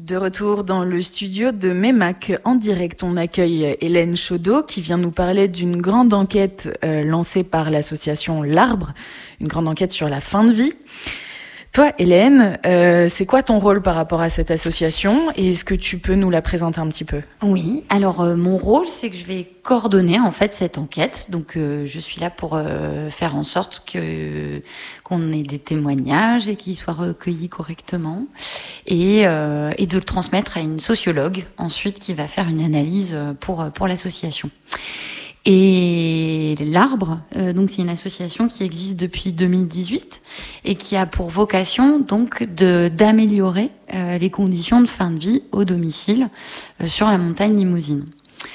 De retour dans le studio de MEMAC. En direct, on accueille Hélène Chaudot qui vient nous parler d'une grande enquête lancée par l'association L'Arbre, une grande enquête sur la fin de vie. Toi, Hélène, c'est quoi ton rôle par rapport à cette association et est-ce que tu peux nous la présenter un petit peu ? Oui, alors mon rôle, c'est que je vais coordonner en fait cette enquête. Donc je suis là pour faire en sorte qu'on ait des témoignages et qu'ils soient recueillis correctement et de le transmettre à une sociologue ensuite qui va faire une analyse pour l'association. Et l'Arbre, donc c'est une association qui existe depuis 2018 et qui a pour vocation donc d'améliorer les conditions de fin de vie au domicile sur la montagne Limousine.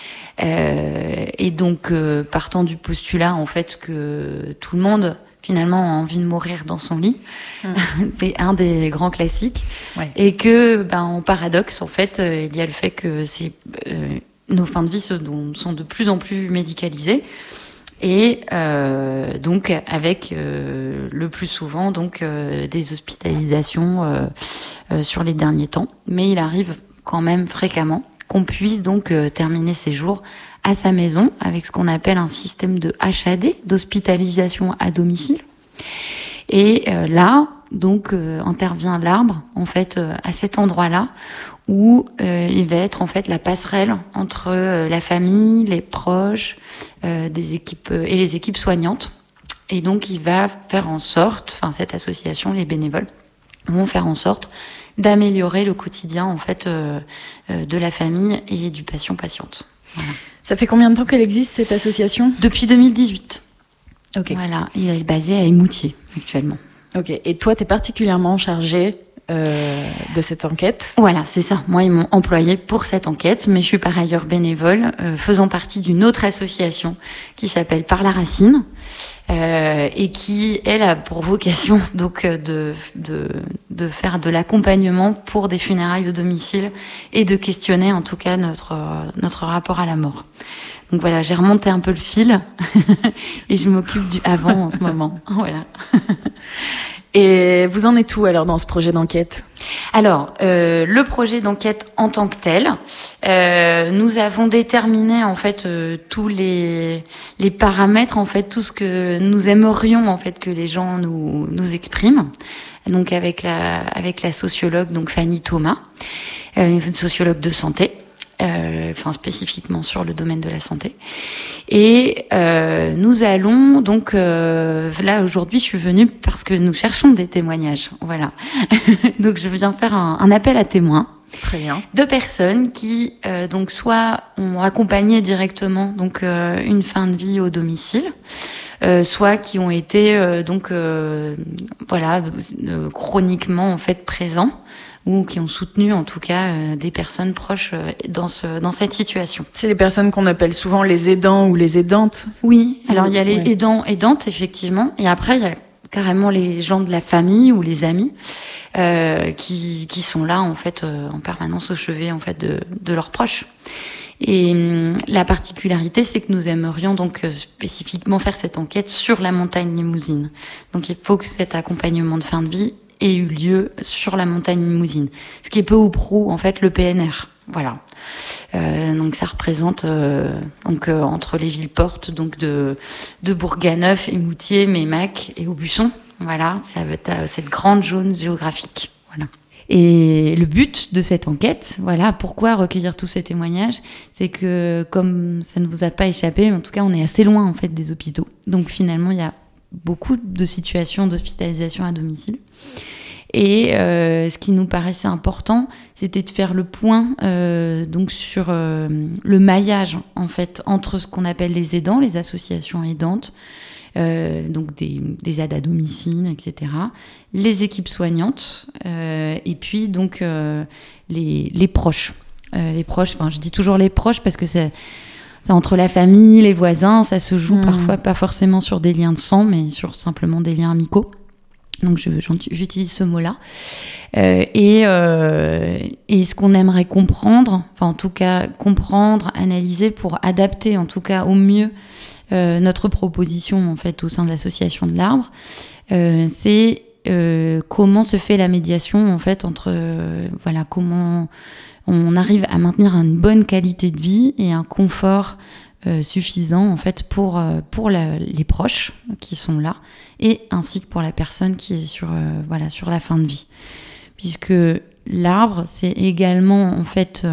Et donc partant du postulat en fait que tout le monde finalement a envie de mourir dans son lit, c'est un des grands classiques, ouais. Et que en paradoxe en fait il y a le fait que c'est nos fins de vie sont de plus en plus médicalisées et donc avec le plus souvent donc des hospitalisations sur les derniers temps. Mais il arrive quand même fréquemment qu'on puisse donc terminer ses jours à sa maison avec ce qu'on appelle un système de HAD, d'hospitalisation à domicile. Et là, donc, intervient l'Arbre, en fait, à cet endroit-là, où il va être en fait la passerelle entre la famille, les proches, des équipes et les équipes soignantes. Et donc, il va faire en sorte, cette association, les bénévoles, vont faire en sorte d'améliorer le quotidien en fait de la famille et du patient-patiente. Voilà. Ça fait combien de temps qu'elle existe cette association ? Depuis 2018. Ok. Voilà, il est basé à Émoutier actuellement. Ok, et toi, tu es particulièrement chargée de cette enquête ? Voilà, c'est ça. Moi, ils m'ont employée pour cette enquête, mais je suis par ailleurs bénévole, faisant partie d'une autre association qui s'appelle Par la Racine, et qui, elle, a pour vocation donc de faire de l'accompagnement pour des funérailles au domicile et de questionner en tout cas notre rapport à la mort. Donc voilà, j'ai remonté un peu le fil et je m'occupe du avant en ce moment. Voilà. Et vous en êtes où alors dans ce projet d'enquête ? Alors, le projet d'enquête en tant que tel, nous avons déterminé en fait tous les paramètres, en fait tout ce que nous aimerions en fait que les gens nous expriment. Donc avec la sociologue donc Fanny Thomas, une sociologue de santé. Spécifiquement sur le domaine de la santé. Et nous allons donc là aujourd'hui je suis venue parce que nous cherchons des témoignages. Voilà. Donc je viens faire un appel à témoins. Très bien. De personnes qui donc soit ont accompagné directement donc une fin de vie au domicile, soit qui ont été chroniquement en fait présents ou qui ont soutenu en tout cas des personnes proches dans cette situation. C'est les personnes qu'on appelle souvent les aidants ou les aidantes. Oui, alors il y a les aidants, aidantes effectivement, et après il y a carrément les gens de la famille ou les amis qui sont là en fait en permanence au chevet en fait de leurs proches. Et la particularité, c'est que nous aimerions donc spécifiquement faire cette enquête sur la montagne Limousine. Donc il faut que cet accompagnement de fin de vie ait eu lieu sur la montagne Limousine, ce qui est peu ou prou en fait le PNR. Voilà. Donc ça représente entre les villes portes donc de Bourganeuf, Émoutier, Mémac et Aubusson. Voilà, ça va être cette grande zone géographique. Voilà. Et le but de cette enquête, voilà, pourquoi recueillir tous ces témoignages, c'est que comme ça ne vous a pas échappé, en tout cas on est assez loin en fait des hôpitaux. Donc finalement il y a beaucoup de situations d'hospitalisation à domicile. Et ce qui nous paraissait important, c'était de faire le point donc sur le maillage en fait entre ce qu'on appelle les aidants, les associations aidantes, donc des aides à domicile, etc. Les équipes soignantes et puis donc les proches. Les proches, je dis toujours les proches parce que c'est entre la famille, les voisins, ça se joue parfois pas forcément sur des liens de sang, mais sur simplement des liens amicaux. Donc j'utilise ce mot-là. Et ce qu'on aimerait comprendre, en tout cas comprendre, analyser pour adapter en tout cas au mieux notre proposition en fait au sein de l'association de l'Arbre, c'est comment se fait la médiation en fait entre comment on arrive à maintenir une bonne qualité de vie et un confort suffisant en fait pour les proches qui sont là et ainsi que pour la personne qui est sur la fin de vie, puisque l'arbre c'est également en fait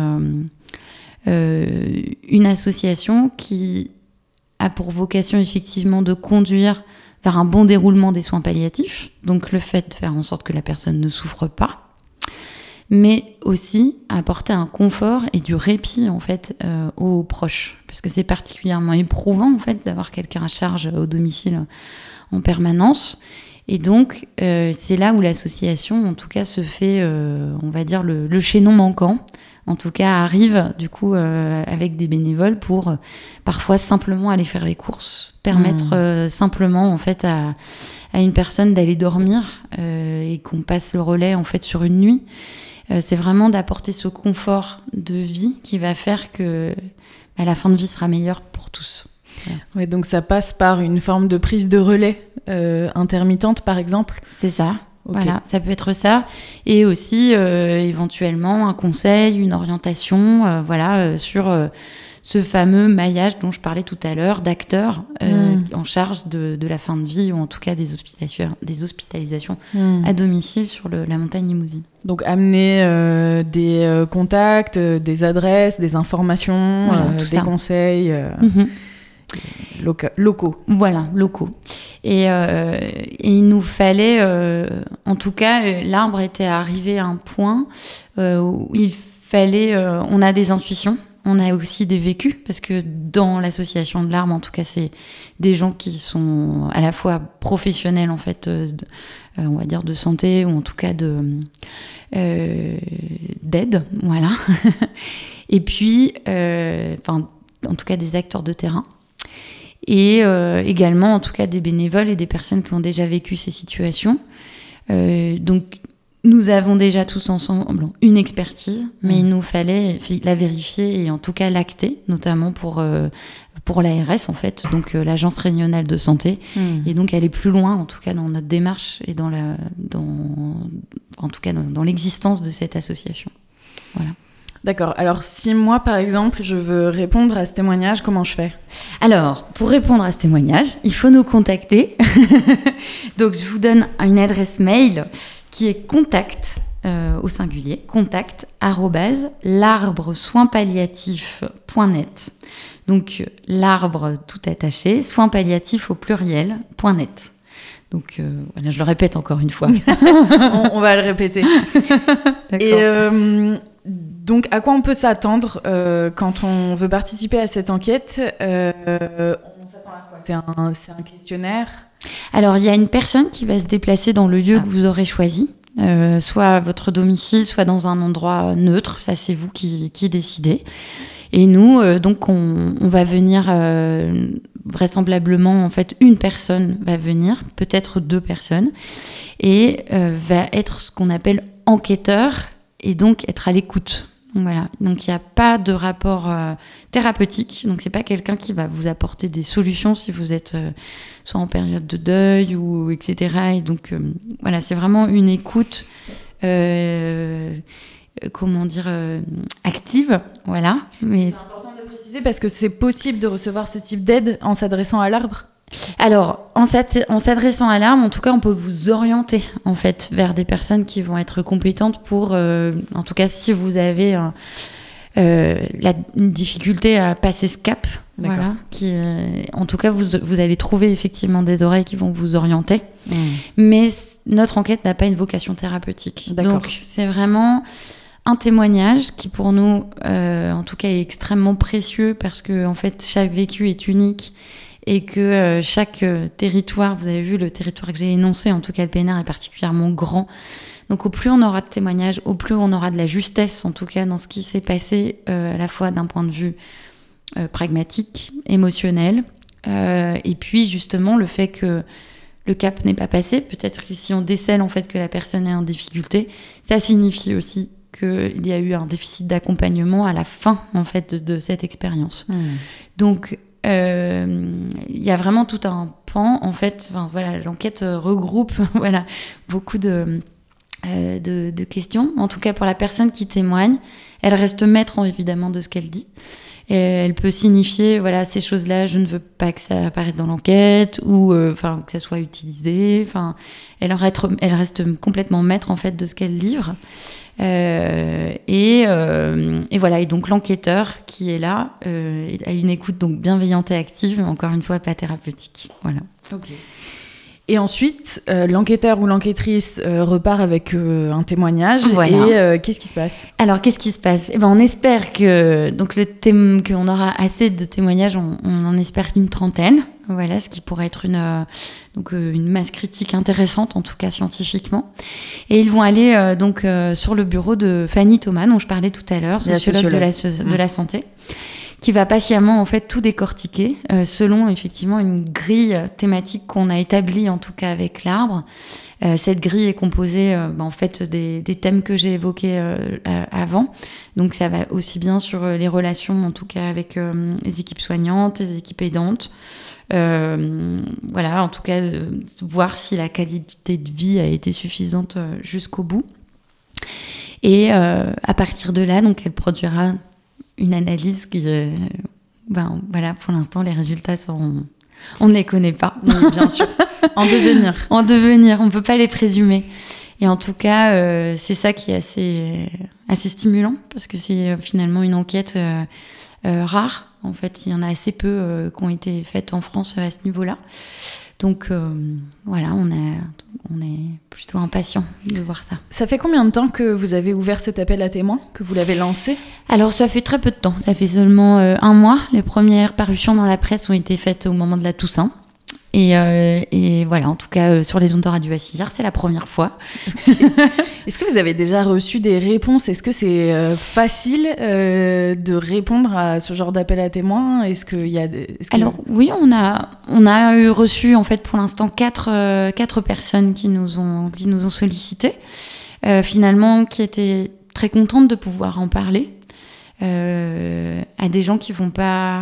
une association qui a pour vocation effectivement de conduire vers un bon déroulement des soins palliatifs, donc le fait de faire en sorte que la personne ne souffre pas, mais aussi apporter un confort et du répit en fait aux proches, parce que c'est particulièrement éprouvant en fait d'avoir quelqu'un à charge au domicile en permanence. Et donc c'est là où l'association en tout cas se fait on va dire le chaînon manquant, en tout cas arrive du coup avec des bénévoles pour parfois simplement aller faire les courses, permettre simplement en fait à une personne d'aller dormir et qu'on passe le relais en fait sur une nuit. C'est vraiment d'apporter ce confort de vie qui va faire que la fin de vie sera meilleure pour tous. Ouais, donc ça passe par une forme de prise de relais intermittente, par exemple. C'est ça. Okay. Voilà, ça peut être ça. Et aussi, éventuellement, un conseil, une orientation, sur ce fameux maillage dont je parlais tout à l'heure, d'acteurs en charge de la fin de vie, ou en tout cas des hospitalisations à domicile sur la montagne Limousine. Donc amener des contacts, des adresses, des informations, des conseils locaux. Voilà, locaux. Et il nous fallait, en tout cas, l'arbre était arrivé à un point où il fallait, on a des intuitions, on a aussi des vécus, parce que dans l'association de l'arbre, en tout cas, c'est des gens qui sont à la fois professionnels, en fait, on va dire de santé, ou en tout cas d'aide, voilà. Et puis, en tout cas, des acteurs de terrain. Et également, en tout cas, des bénévoles et des personnes qui ont déjà vécu ces situations. Donc, nous avons déjà tous ensemble une expertise, mais il nous fallait la vérifier et en tout cas l'acter, notamment pour l'ARS, en fait, donc l'Agence régionale de santé, et donc aller plus loin, en tout cas, dans notre démarche et dans l'existence de cette association. Voilà. D'accord. Alors, si moi, par exemple, je veux répondre à ce témoignage, comment je fais ? Alors, pour répondre à ce témoignage, il faut nous contacter. Donc, je vous donne une adresse mail qui est contact, au singulier, contact@l'arbresoinspalliatifs.net. Donc, l'arbre tout attaché, soins palliatifs au pluriel.net. Donc, voilà, je le répète encore une fois. on va le répéter. D'accord. Et donc, à quoi on peut s'attendre quand on veut participer à cette enquête ? On s'attend à quoi ? C'est un questionnaire ? Alors, il y a une personne qui va se déplacer dans le lieu que vous aurez choisi, soit à votre domicile, soit dans un endroit neutre. Ça, c'est vous qui décidez. Et nous, donc, on va venir vraisemblablement, en fait, une personne va venir, peut-être 2 personnes, et va être ce qu'on appelle enquêteur, et donc être à l'écoute. Donc voilà. Donc il n'y a pas de rapport thérapeutique. Donc c'est pas quelqu'un qui va vous apporter des solutions si vous êtes soit en période de deuil ou etc. Et donc voilà, c'est vraiment une écoute, active. Voilà. Mais c'est important de le préciser parce que c'est possible de recevoir ce type d'aide en s'adressant à l'arbre. Alors, en s'adressant à l'arbre, en tout cas, on peut vous orienter en fait vers des personnes qui vont être compétentes pour, en tout cas, si vous avez une difficulté à passer ce cap, voilà, en tout cas, vous allez trouver effectivement des oreilles qui vont vous orienter. Mais notre enquête n'a pas une vocation thérapeutique. D'accord. Donc, c'est vraiment un témoignage qui, pour nous, en tout cas, est extrêmement précieux parce que, en fait, chaque vécu est unique. Et que chaque territoire, vous avez vu le territoire que j'ai énoncé, en tout cas le PNR est particulièrement grand. Donc au plus on aura de témoignages, au plus on aura de la justesse, en tout cas dans ce qui s'est passé, à la fois d'un point de vue pragmatique, émotionnel, et puis justement le fait que le cap n'est pas passé, peut-être que si on décèle en fait que la personne est en difficulté, ça signifie aussi qu'il y a eu un déficit d'accompagnement à la fin en fait de cette expérience. Donc il y a vraiment tout un pans, en fait, l'enquête regroupe voilà, beaucoup de questions. En tout cas, pour la personne qui témoigne, elle reste maître, évidemment, de ce qu'elle dit. Et elle peut signifier, voilà, ces choses-là, je ne veux pas que ça apparaisse dans l'enquête, ou que ça soit utilisé. Elle reste complètement maître, en fait, de ce qu'elle livre. Et voilà. Et donc, l'enquêteur qui est là a une écoute donc bienveillante et active, mais encore une fois, pas thérapeutique. Voilà. Ok. Et ensuite, l'enquêteur ou l'enquêtrice repart avec un témoignage. Voilà. Et qu'est-ce qui se passe ? Alors, qu'est-ce qui se passe ? On espère qu'on aura assez de témoignages. On en espère une trentaine. Voilà, ce qui pourrait être une masse critique intéressante, en tout cas scientifiquement. Et ils vont aller sur le bureau de Fanny Thomas, dont je parlais tout à l'heure, sociologue de la santé, qui va patiemment en fait tout décortiquer selon effectivement une grille thématique qu'on a établie en tout cas avec l'arbre. Cette grille est composée en fait des thèmes que j'ai évoqués avant. Donc ça va aussi bien sur les relations en tout cas avec les équipes soignantes, les équipes aidantes. Voilà, en tout cas voir si la qualité de vie a été suffisante jusqu'au bout. Et à partir de là, donc elle produira une analyse qui, voilà, pour l'instant, les résultats on ne les connaît pas. Oui, bien sûr. En devenir. En devenir, on ne peut pas les présumer. Et en tout cas, c'est ça qui est assez stimulant, parce que c'est finalement une enquête rare. En fait, il y en a assez peu qui ont été faites en France à ce niveau-là. Donc voilà, on est plutôt impatients de voir ça. Ça fait combien de temps que vous avez ouvert cet appel à témoins, que vous l'avez lancé ? Alors ça fait très peu de temps, ça fait seulement 1 mois. Les premières parutions dans la presse ont été faites au moment de la Toussaint. Et voilà, en tout cas sur les ondes de Radio Assisière, c'est la première fois. Est-ce que vous avez déjà reçu des réponses ? Est-ce que c'est facile de répondre à ce genre d'appel à témoins ? Alors oui, on a reçu en fait pour l'instant 4 personnes qui nous ont sollicité, finalement qui étaient très contentes de pouvoir en parler à des gens qui vont pas,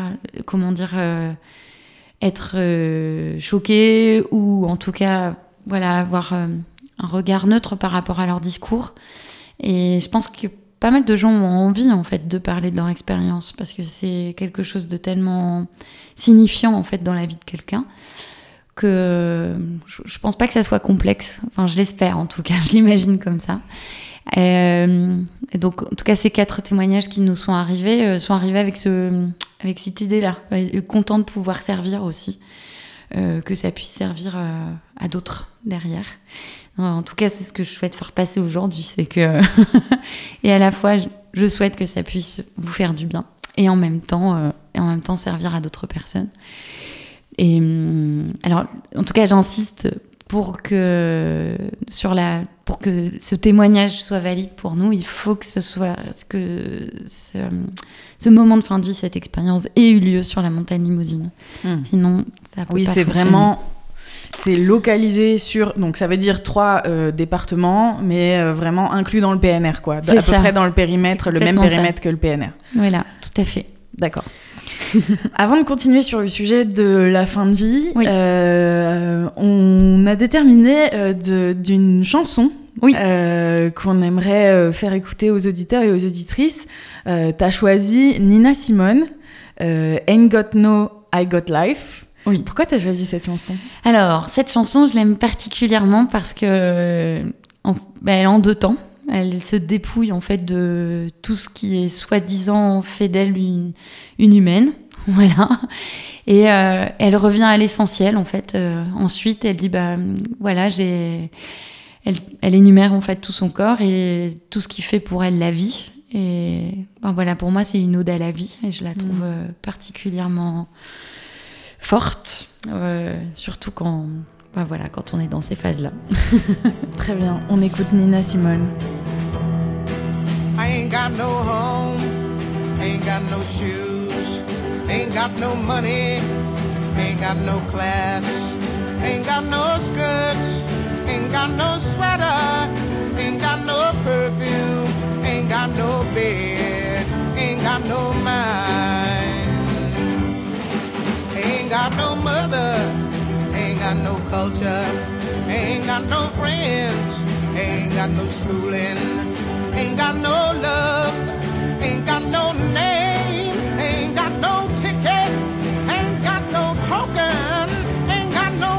être choqués ou en tout cas voilà, avoir un regard neutre par rapport à leur discours. Et je pense que pas mal de gens ont envie en fait de parler de leur expérience, parce que c'est quelque chose de tellement signifiant en fait dans la vie de quelqu'un que je pense pas que ça soit complexe. Enfin, je l'espère en tout cas, je l'imagine comme ça. Et donc en tout cas ces 4 témoignages qui nous sont arrivés avec cette idée-là, content de pouvoir servir aussi, que ça puisse servir à d'autres derrière. En tout cas, c'est ce que je souhaite faire passer aujourd'hui, c'est que et à la fois je souhaite que ça puisse vous faire du bien et en même temps servir à d'autres personnes. Et alors en tout cas, j'insiste pour que ce témoignage soit valide pour nous, il faut que ce moment de fin de vie, cette expérience ait eu lieu sur la montagne Limousine. Sinon, ça peut pas c'est fonctionner. Vraiment, c'est localisé sur, donc ça veut dire 3 départements, mais vraiment inclus dans le PNR, quoi. C'est à ça. peu près dans le périmètre, le même périmètre que le PNR. Voilà, tout à fait. D'accord. Avant de continuer sur le sujet de la fin de vie, oui. On a déterminé d'une chanson qu'on aimerait faire écouter aux auditeurs et aux auditrices. T'as choisi Nina Simone, Ain't Got No, I Got Life. Oui. Pourquoi t'as choisi cette chanson ? Alors, cette chanson, je l'aime particulièrement parce que elle est en 2 temps. Elle se dépouille en fait de tout ce qui est soi-disant fait d'elle une humaine, voilà. Et elle revient à l'essentiel en fait. Ensuite, elle dit voilà, elle énumère en fait tout son corps et tout ce qui fait pour elle la vie. Et voilà, pour moi, c'est une ode à la vie et je la trouve particulièrement forte, surtout quand on est dans ces phases-là. Très bien, on écoute Nina Simone. I ain't got no home, ain't got no shoes, ain't got no money, ain't got no class, ain't got no skirts, ain't got no sweater, ain't got no perfume, ain't got no bed, ain't got no mind, ain't got no mother, culture, ain't got no friends, ain't got no schooling, ain't got no love, ain't got no name, ain't got no ticket, ain't got no token, ain't got no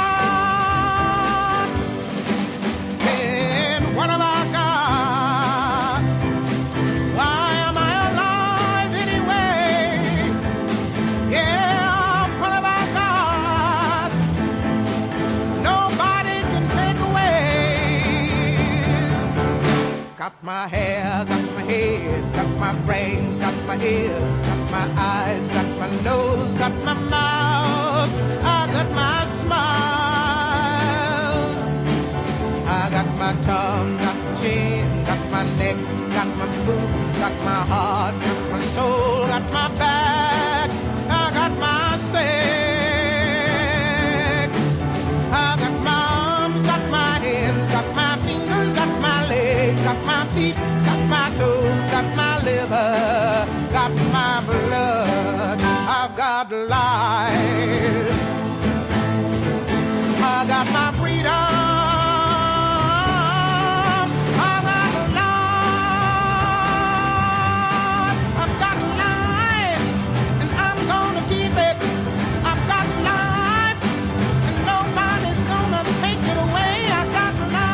God. And what have I got? Why am I alive anyway? Yeah, what have I got? Nobody can take away. Got my hair, got my head, got my brains, got my ears, got my eyes, got my nose, got my mouth, I got my smile. I got my tongue, got my chin, got my neck, got my boobs, got my heart, got my soul, got my back, I got my sex. I got my arms, got my hands, got my fingers, got my legs, got my feet, got my toes, got my liver, got my blood, I've got life. I got my freedom. I got life. I've got life, and I'm gonna keep it. I've got life, and nobody's gonna take it away. I got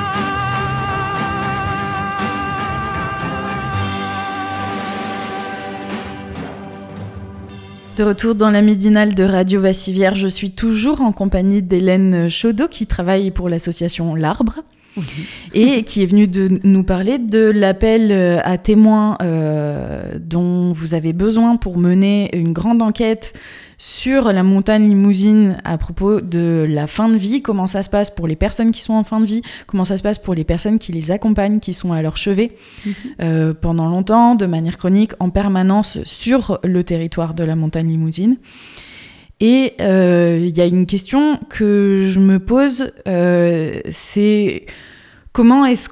De retour dans la midinale de Radio Vassivière, je suis toujours en compagnie d'Hélène Chaudot qui travaille pour l'association L'Arbre et qui est venue de nous parler de l'appel à témoins dont vous avez besoin pour mener une grande enquête sur la montagne Limousine à propos de la fin de vie, comment ça se passe pour les personnes qui sont en fin de vie, comment ça se passe pour les personnes qui les accompagnent, qui sont à leur chevet pendant longtemps, de manière chronique, en permanence sur le territoire de la montagne Limousine. Et il y a une question que je me pose, c'est comment est-ce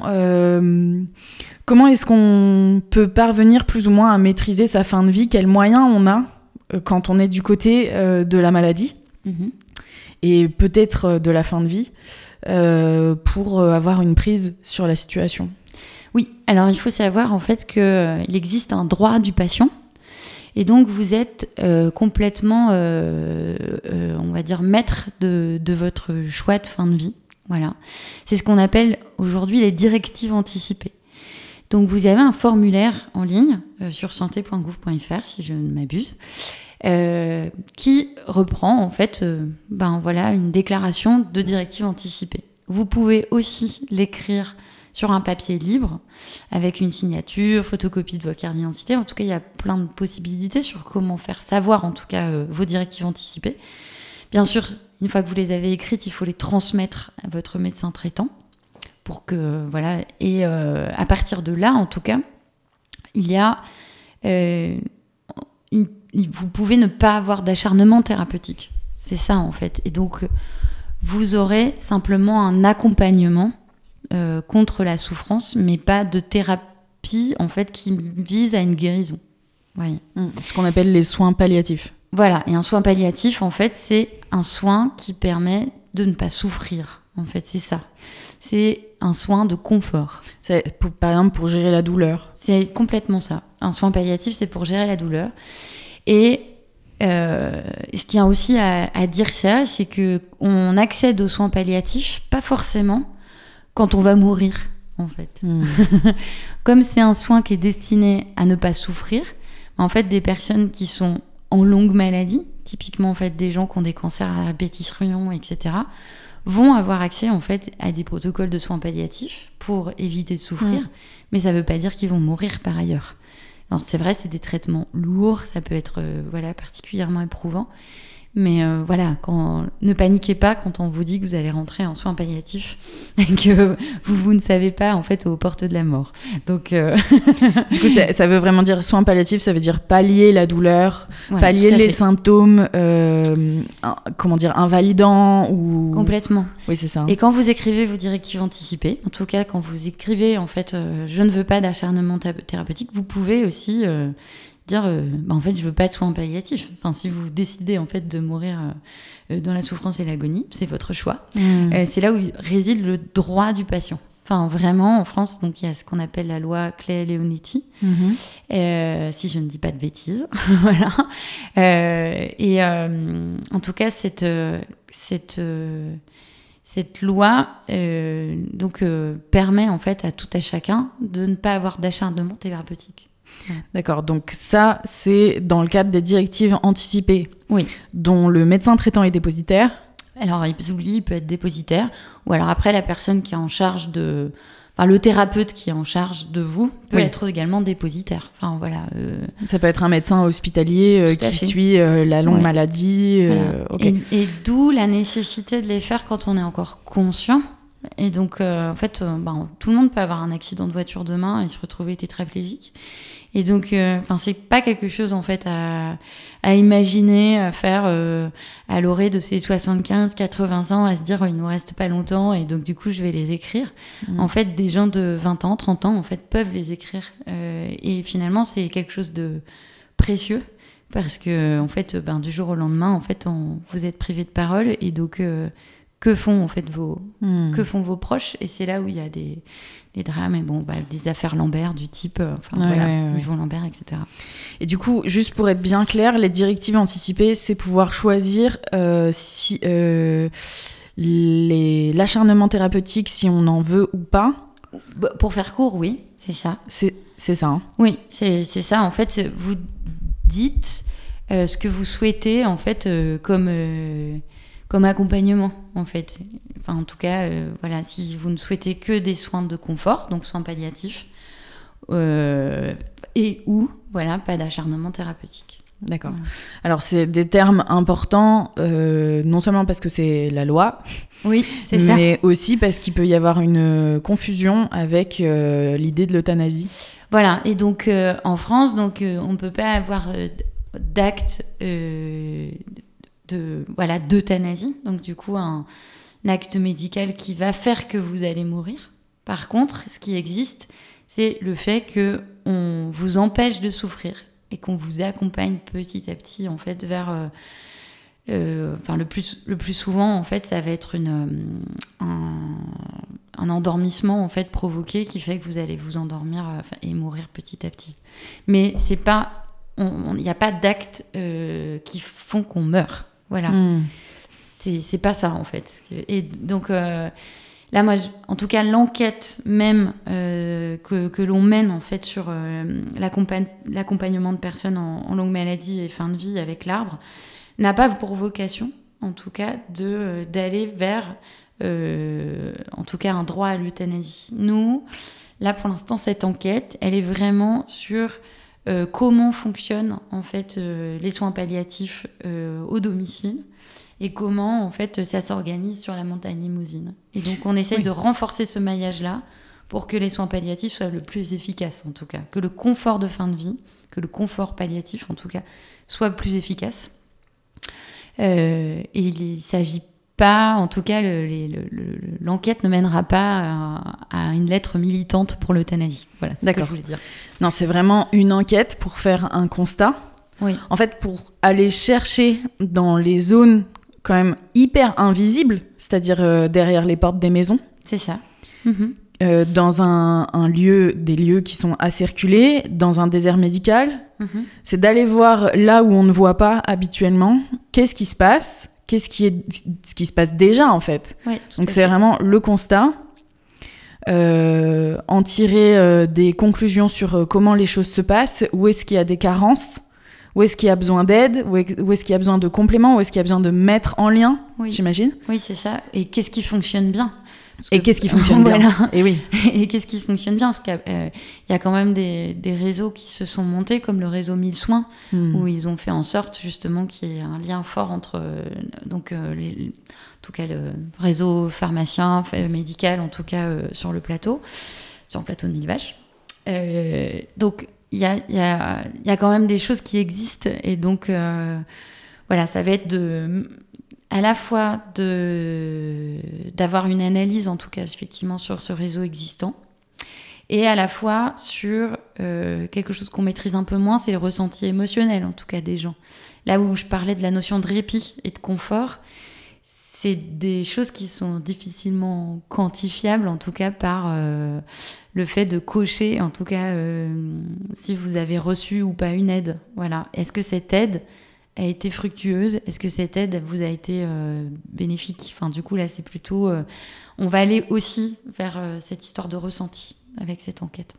qu'on peut parvenir plus ou moins à maîtriser sa fin de vie, quels moyens on a quand on est du côté de la maladie et peut-être de la fin de vie pour avoir une prise sur la situation. Oui, alors il faut savoir en fait qu'il existe un droit du patient et donc vous êtes complètement, on va dire, maître de votre choix de fin de vie. Voilà. C'est ce qu'on appelle aujourd'hui les directives anticipées. Donc vous avez un formulaire en ligne sur santé.gouv.fr si je ne m'abuse, qui reprend en fait une déclaration de directive anticipée. Vous pouvez aussi l'écrire sur un papier libre avec une signature, photocopie de votre carte d'identité. En tout cas, il y a plein de possibilités sur comment faire savoir en tout cas vos directives anticipées. Bien sûr, une fois que vous les avez écrites, il faut les transmettre à votre médecin traitant. Pour que, voilà, et à partir de là, en tout cas, il y a, vous pouvez ne pas avoir d'acharnement thérapeutique. C'est ça, en fait. Et donc, vous aurez simplement un accompagnement contre la souffrance, mais pas de thérapie, en fait, qui vise à une guérison. Voilà. Ce qu'on appelle les soins palliatifs. Voilà. Et un soin palliatif, en fait, c'est un soin qui permet de ne pas souffrir. En fait, c'est ça. C'est un soin de confort. C'est par exemple pour gérer la douleur. C'est complètement ça. Un soin palliatif, c'est pour gérer la douleur. Et je tiens aussi à dire ça, c'est qu'on accède aux soins palliatifs, pas forcément quand on va mourir, en fait. Comme c'est un soin qui est destiné à ne pas souffrir, en fait, des personnes qui sont en longue maladie, typiquement en fait, des gens qui ont des cancers à répétition, etc., vont avoir accès en fait à des protocoles de soins palliatifs pour éviter de souffrir, mais ça ne veut pas dire qu'ils vont mourir par ailleurs. Alors c'est vrai, c'est des traitements lourds, ça peut être particulièrement éprouvant, mais ne paniquez pas quand on vous dit que vous allez rentrer en soins palliatifs et que vous ne savez pas en fait aux portes de la mort. Donc du coup ça veut vraiment dire soins palliatifs, ça veut dire pallier la douleur, voilà, pallier les symptômes invalidants ou complètement. Oui, c'est ça. Et quand vous écrivez vos directives anticipées, en tout cas quand vous écrivez en fait je ne veux pas d'acharnement thérapeutique, vous pouvez aussi dire en fait je veux pas de soins palliatifs. Enfin, si vous décidez en fait de mourir dans la souffrance et l'agonie, c'est votre choix. C'est là où réside le droit du patient. Enfin, vraiment, en France, donc il y a ce qu'on appelle la loi Clay-Leonetti, si je ne dis pas de bêtises, voilà. En tout cas, cette loi permet en fait à tout à chacun de ne pas avoir d'acharnement thérapeutique. D'accord, donc ça, c'est dans le cadre des directives anticipées, oui, dont le médecin traitant est dépositaire. Alors, il peut être dépositaire, ou alors après, la personne qui est en charge le thérapeute qui est en charge de vous peut être également dépositaire. Enfin, voilà. Ça peut être un médecin hospitalier qui suit la longue maladie. Voilà. Okay. Et d'où la nécessité de les faire quand on est encore conscient. Et donc, en fait, tout le monde peut avoir un accident de voiture demain et se retrouver tétraplégique. Et donc, c'est pas quelque chose, en fait, à imaginer, à faire à l'orée de ses 75, 80 ans, à se dire, il nous reste pas longtemps, et donc, du coup, je vais les écrire. En fait, des gens de 20 ans, 30 ans, en fait, peuvent les écrire. Et finalement, c'est quelque chose de précieux, parce que, en fait, du jour au lendemain, en fait, vous êtes privé de parole, et donc, que font, en fait, que font vos proches? Et c'est là où il y a des drames et des affaires Lambert du type Yvon Lambert, etc. Et du coup, juste pour être bien clair, les directives anticipées, c'est pouvoir choisir l'acharnement thérapeutique, si on en veut ou pas. Pour faire court, oui, c'est ça. C'est ça. Hein. Oui, c'est ça. En fait, vous dites ce que vous souhaitez, en fait, comme accompagnement, en fait. Enfin, en tout cas, si vous ne souhaitez que des soins de confort, donc soins palliatifs, pas d'acharnement thérapeutique. D'accord. Voilà. Alors, c'est des termes importants, non seulement parce que c'est la loi, oui, c'est ça, mais aussi parce qu'il peut y avoir une confusion avec l'idée de l'euthanasie. Voilà, et donc en France, on ne peut pas avoir d'acte d'euthanasie, donc du coup un acte médical qui va faire que vous allez mourir. Par contre, ce qui existe, c'est le fait qu'on vous empêche de souffrir et qu'on vous accompagne petit à petit en fait vers le plus souvent en fait ça va être un endormissement en fait provoqué qui fait que vous allez vous endormir et mourir petit à petit. Mais c'est pas il n'y a pas d'actes qui font qu'on meurt. Voilà. C'est pas ça, en fait. Et donc, là, moi, en tout cas, l'enquête même que l'on mène, en fait, sur l'accompagnement de personnes en longue maladie et fin de vie avec l'Arbre, n'a pas pour vocation, en tout cas, d'aller vers, en tout cas, un droit à l'euthanasie. Nous, là, pour l'instant, cette enquête, elle est vraiment sur comment fonctionnent, en fait, les soins palliatifs au domicile, et comment, en fait, ça s'organise sur la montagne Limousine. Et donc, on essaye de renforcer ce maillage-là pour que les soins palliatifs soient le plus efficaces, en tout cas. Que le confort de fin de vie, que le confort palliatif, en tout cas, soit plus efficace. Et il ne s'agit pas, en tout cas, l'enquête ne mènera pas à une lettre militante pour l'euthanasie. Voilà, c'est ce que je voulais dire. Non, c'est vraiment une enquête pour faire un constat. Oui. En fait, pour aller chercher dans les zones quand même hyper invisibles, c'est-à-dire derrière les portes des maisons. C'est ça. Dans des lieux qui sont assez reculés, dans un désert médical. C'est d'aller voir là où on ne voit pas habituellement, qu'est-ce qui se passe, ce qui se passe déjà en fait. Oui, donc c'est vraiment le constat, en tirer des conclusions sur comment les choses se passent, où est-ce qu'il y a des carences, où est-ce qu'il y a besoin d'aide, où est-ce qu'il y a besoin de compléments, où est-ce qu'il y a besoin de mettre en lien, j'imagine. Oui, c'est ça. Et qu'est-ce qui fonctionne bien ? Qu'est-ce qui fonctionne bien. Et oui. Et qu'est-ce qui fonctionne bien ? Parce qu'il y a quand même des réseaux qui se sont montés, comme le réseau 1000 soins, où ils ont fait en sorte justement qu'il y ait un lien fort entre en tout cas le réseau pharmacien, médical, en tout cas sur le plateau de 1000 vaches. Donc il y a quand même des choses qui existent, et donc ça va être à la fois d'avoir une analyse, en tout cas effectivement sur ce réseau existant, et à la fois sur quelque chose qu'on maîtrise un peu moins, c'est le ressenti émotionnel, en tout cas des gens. Là où je parlais de la notion de répit et de confort, c'est des choses qui sont difficilement quantifiables, en tout cas par le fait de cocher, en tout cas si vous avez reçu ou pas une aide. Voilà. Est-ce que cette aide a été fructueuse ? Est-ce que cette aide vous a été bénéfique ? Enfin, du coup, là, c'est plutôt... on va aller aussi vers cette histoire de ressenti avec cette enquête.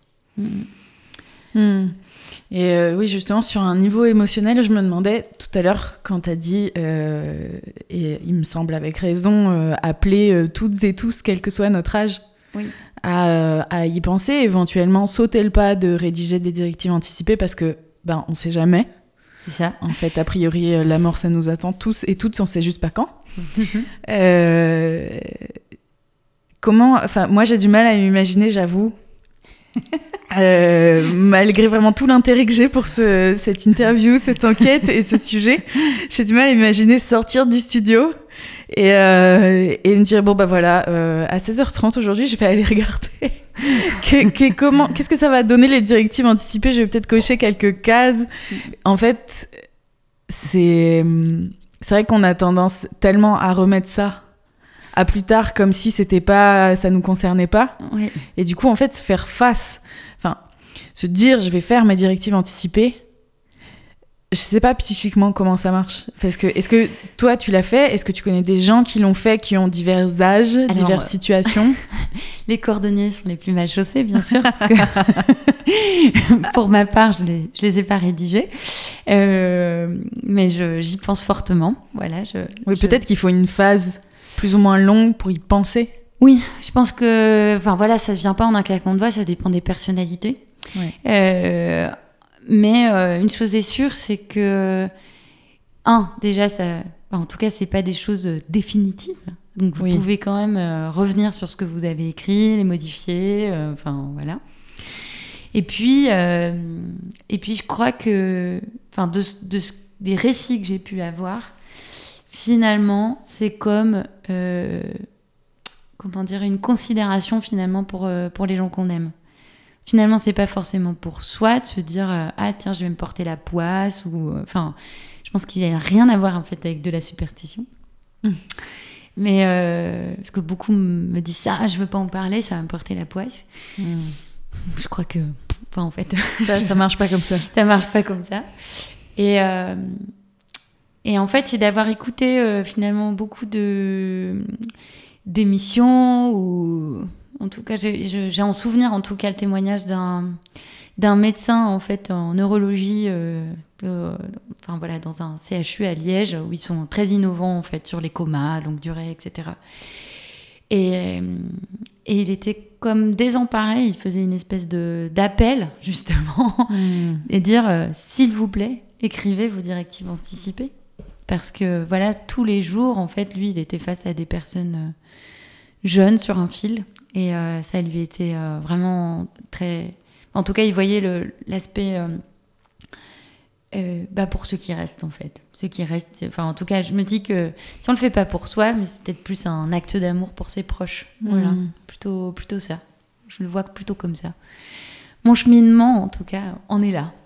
Et oui, justement, sur un niveau émotionnel, je me demandais tout à l'heure, quand tu as dit, et il me semble avec raison, appeler toutes et tous, quel que soit notre âge, oui. à y penser, éventuellement sauter le pas de rédiger des directives anticipées parce que, on ne sait jamais. C'est ça. En fait, a priori, la mort, ça nous attend tous et toutes, on ne sait juste pas quand. Moi, j'ai du mal à m'imaginer, j'avoue, malgré vraiment tout l'intérêt que j'ai pour cette interview, cette enquête et ce sujet, j'ai du mal à imaginer sortir du studio et me dire à 16h30 aujourd'hui je vais aller regarder qu'est-ce que ça va donner les directives anticipées. Je vais peut-être cocher quelques cases. En fait, c'est vrai qu'on a tendance tellement à remettre ça à plus tard, comme si ça nous concernait pas. Oui. Et du coup, en fait, faire face, se dire, je vais faire mes directives anticipées, je sais pas psychiquement comment ça marche. Parce que, est-ce que toi, tu l'as fait ? Est-ce que tu connais des gens qui l'ont fait, qui ont divers âges, diverses situations ? Les cordonniers sont les plus mal chaussés, bien sûr, parce que pour ma part, je les ai pas rédigés. Mais j'y pense fortement. Voilà, peut-être qu'il faut une phase plus ou moins longue pour y penser. Oui, je pense que ça ne vient pas en un claquement de doigts, ça dépend des personnalités. Ouais. Mais une chose est sûre, c'est que déjà, en tout cas, c'est pas des choses définitives. Donc vous pouvez quand même revenir sur ce que vous avez écrit, les modifier, voilà. Et puis je crois que des récits que j'ai pu avoir, finalement, c'est comme une considération finalement pour les gens qu'on aime. Finalement, c'est pas forcément pour soi de se dire tiens, je vais me porter la poisse ou je pense qu'il n'y a rien à voir en fait avec de la superstition. Mais parce que beaucoup me disent ça, je veux pas en parler, ça va me porter la poisse. Je crois que en fait ça marche pas comme ça. Ça marche pas comme ça. Et en fait, c'est d'avoir écouté finalement beaucoup d'émissions ou en tout cas, j'ai en souvenir en tout cas le témoignage d'un médecin en fait en neurologie, dans un CHU à Liège où ils sont très innovants en fait sur les comas, longue durée, etc. Et il était comme désemparé, il faisait une espèce d'appel justement et dire s'il vous plaît, écrivez vos directives anticipées. Parce que tous les jours, en fait, lui, il était face à des personnes jeunes sur un fil. Et ça lui était vraiment très... En tout cas, il voyait l'aspect... pour ceux qui restent, en fait. Ceux qui restent... En tout cas, je me dis que si on ne le fait pas pour soi, mais c'est peut-être plus un acte d'amour pour ses proches. Voilà, plutôt ça. Je le vois plutôt comme ça. Mon cheminement, en tout cas, en est là.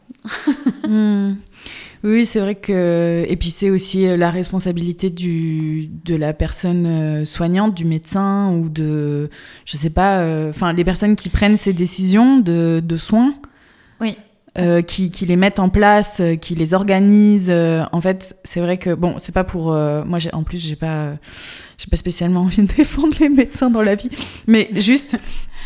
Oui, c'est vrai que... Et puis c'est aussi la responsabilité de la personne soignante, du médecin ou de... Je sais pas... les personnes qui prennent ces décisions de soins. Oui. Qui les mettent en place, qui les organisent. En fait, c'est vrai que... Bon, c'est pas pour... moi, en plus, j'ai pas spécialement envie de défendre les médecins dans la vie. Mais juste...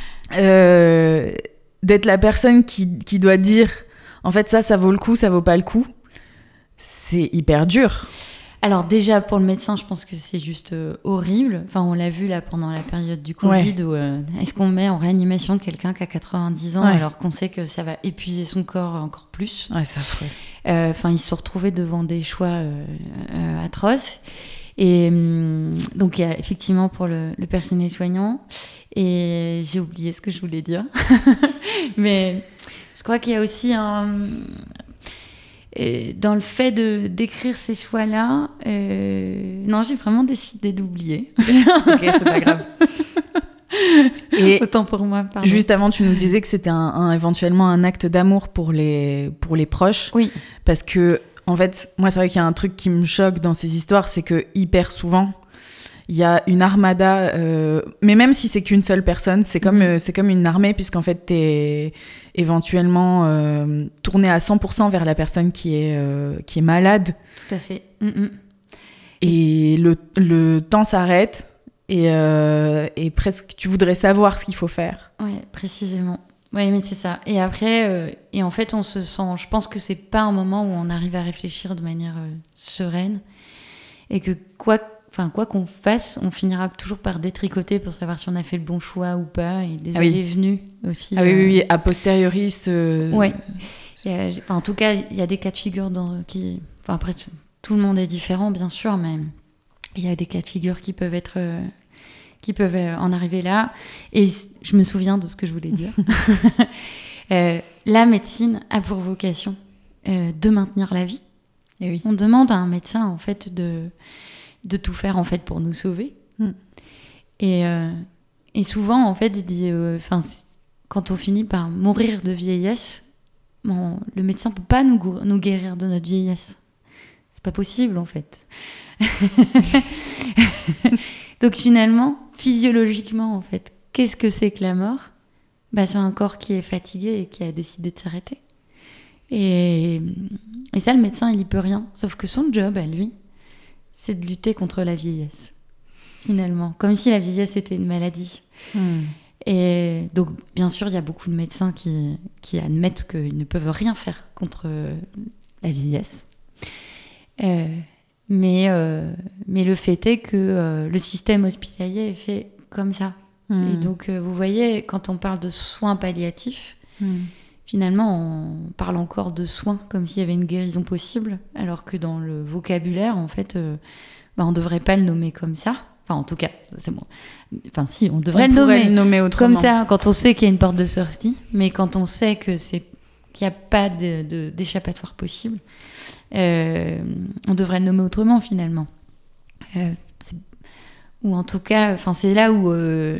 d'être la personne qui doit dire... En fait, ça vaut le coup, ça vaut pas le coup. C'est hyper dur. Alors déjà, pour le médecin, je pense que c'est juste horrible. On l'a vu là pendant la période du Covid où est-ce qu'on met en réanimation quelqu'un qui a 90 ans alors qu'on sait que ça va épuiser son corps encore plus. Ouais, c'est affreux. Ils se sont retrouvés devant des choix atroces. Et donc, il y a effectivement pour le personnel soignant. Et j'ai oublié ce que je voulais dire. Mais je crois qu'il y a aussi dans le fait d'écrire ces choix-là, non, j'ai vraiment décidé d'oublier. Ok, c'est pas grave. Et autant pour moi, pardon. Juste avant, tu nous disais que c'était éventuellement un acte d'amour pour les proches. Oui. Parce que, en fait, moi, c'est vrai qu'il y a un truc qui me choque dans ces histoires, c'est que hyper souvent, il y a une armada, mais même si c'est qu'une seule personne, c'est comme une armée, puisqu'en fait, t'es éventuellement tourné à 100% vers la personne qui est malade. Tout à fait. Et le temps s'arrête. Et presque, tu voudrais savoir ce qu'il faut faire. Oui, précisément. Oui, mais c'est ça. Et après, et en fait, on se sent... Je pense que c'est pas un moment où on arrive à réfléchir de manière sereine. Et que quoi qu'on fasse, on finira toujours par détricoter pour savoir si on a fait le bon choix ou pas. Et des allées et venues aussi. Ah oui, a posteriori, Oui. En tout cas, il y a des cas de figure qui... Enfin, après, tout le monde est différent, bien sûr, mais il y a des cas de figure qui peuvent en arriver là. Et je me souviens de ce que je voulais dire. La médecine a pour vocation de maintenir la vie. Et oui. On demande à un médecin, en fait, de tout faire, en fait, pour nous sauver. Et souvent, en fait, il dit... quand on finit par mourir de vieillesse, le médecin ne peut pas nous guérir de notre vieillesse. C'est pas possible, en fait. Donc finalement, physiologiquement, en fait, qu'est-ce que c'est que la mort ? C'est un corps qui est fatigué et qui a décidé de s'arrêter. Et ça, le médecin, il y peut rien. Sauf que son job, à lui, c'est de lutter contre la vieillesse, finalement. Comme si la vieillesse était une maladie. Et donc, bien sûr, il y a beaucoup de médecins qui admettent qu'ils ne peuvent rien faire contre la vieillesse. Mais le fait est que le système hospitalier est fait comme ça. Et donc, vous voyez, quand on parle de soins palliatifs, finalement, on parle encore de soins comme s'il y avait une guérison possible, alors que dans le vocabulaire, en fait, on ne devrait pas le nommer comme ça. Enfin, en tout cas, c'est bon. Enfin, si, on devrait le nommer autrement. Comme ça, quand on sait qu'il y a une porte de sortie, mais quand on sait qu'il n'y a pas d'échappatoire possible, on devrait le nommer autrement, finalement. Ou en tout cas, c'est là où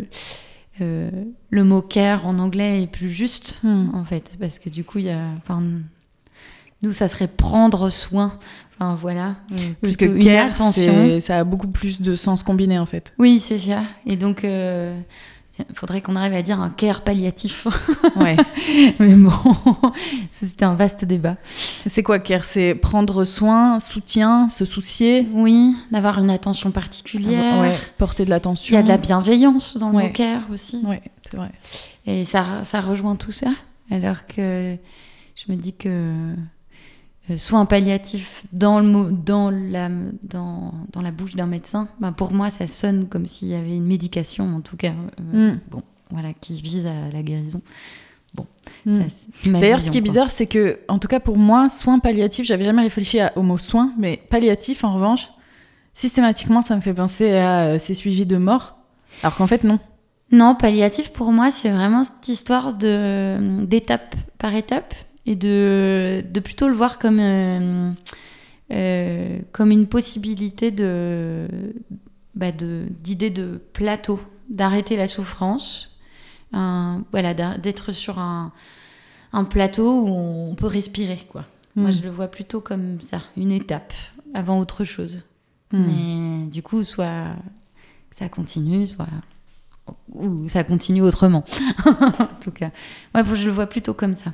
le mot care en anglais est plus juste, en fait, parce que du coup, nous, ça serait prendre soin. Enfin, voilà. Parce que care, ça a beaucoup plus de sens combiné, en fait. Oui, c'est ça. Et donc, il faudrait qu'on arrive à dire un care palliatif. Ouais. Mais bon, c'était un vaste débat. C'est quoi care ? C'est prendre soin, soutien, se soucier ? Oui, d'avoir une attention particulière. Ouais, porter de l'attention. Il y a de la bienveillance dans le mot care aussi. Ouais, c'est vrai. Et ça rejoint tout ça. Alors que je me dis que soins palliatifs dans la bouche d'un médecin, pour moi, ça sonne comme s'il y avait une médication, en tout cas, qui vise à la guérison. Bon, d'ailleurs, ce qui est bizarre, c'est que, en tout cas pour moi, soins palliatifs, j'avais jamais réfléchi au mot soins, mais palliatif, en revanche, systématiquement, ça me fait penser à c'est suivi de mort, alors qu'en fait, non. Non, palliatif, pour moi, c'est vraiment cette histoire d'étape par étape, et de plutôt le voir comme une possibilité d'idée de plateau, d'arrêter la souffrance, d'être sur un plateau où on peut respirer, quoi. Moi, je le vois plutôt comme ça, une étape avant autre chose. Mais du coup, soit ça continue, ou ça continue autrement. En tout cas, je le vois plutôt comme ça.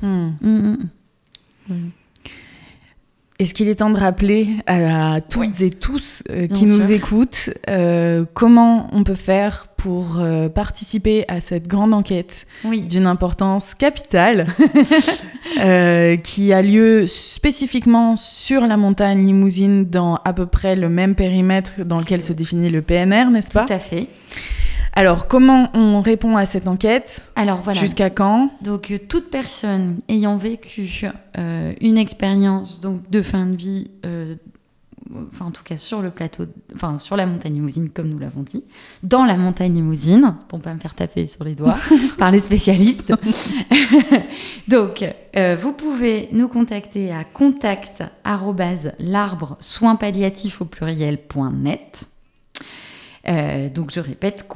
Est-ce qu'il est temps de rappeler à toutes et tous qui Bien nous sûr. écoutent comment on peut faire pour participer à cette grande enquête d'une importance capitale qui a lieu spécifiquement sur la montagne Limousine dans à peu près le même périmètre dans lequel se définit le PNR, n'est-ce pas ? Tout à fait. Alors, comment on répond à cette enquête ? Alors, voilà. Jusqu'à quand ? Donc, toute personne ayant vécu une expérience de fin de vie, en tout cas sur le plateau, sur la montagne Limousine, comme nous l'avons dit, dans la montagne Limousine, pour ne pas me faire taper sur les doigts par les spécialistes. Donc, vous pouvez nous contacter à contact@larbre-soins-palliatifs au pluriel.net. Donc je répète,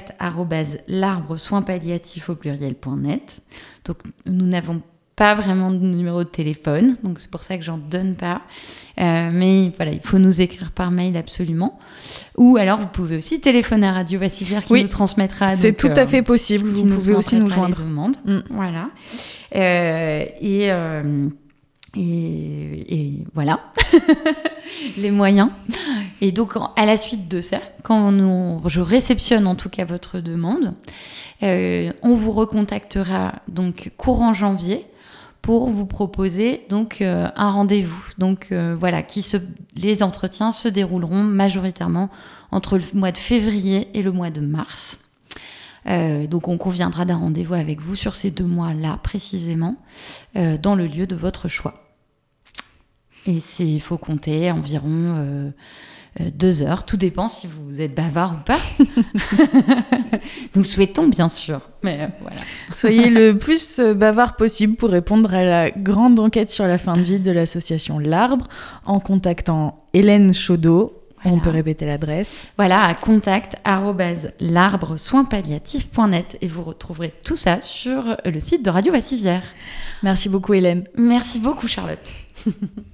contact@larbre-soins-palliatifs.net. Donc nous n'avons pas vraiment de numéro de téléphone, donc c'est pour ça que j'en donne pas. Mais voilà, il faut nous écrire par mail absolument. Ou alors vous pouvez aussi téléphoner à Radio Vassivière qui nous transmettra. C'est tout à fait possible. Vous pouvez aussi nous joindre. Voilà. Et voilà les moyens. Et donc à la suite de ça, je réceptionne en tout cas votre demande, on vous recontactera donc courant janvier pour vous proposer donc un rendez-vous. Donc voilà, les entretiens se dérouleront majoritairement entre le mois de février et le mois de mars. Donc on conviendra d'un rendez-vous avec vous sur ces 2 mois-là précisément, dans le lieu de votre choix. Et il faut compter environ 2 heures, tout dépend si vous êtes bavard ou pas. Nous le souhaitons bien sûr, mais voilà. Soyez le plus bavard possible pour répondre à la grande enquête sur la fin de vie de l'association L'Arbre en contactant Hélène Chaudot. Voilà. On peut répéter l'adresse. Voilà, à contact@larbre-soins-palliatifs.net et vous retrouverez tout ça sur le site de Radio Vassivière. Merci beaucoup Hélène. Merci beaucoup Charlotte.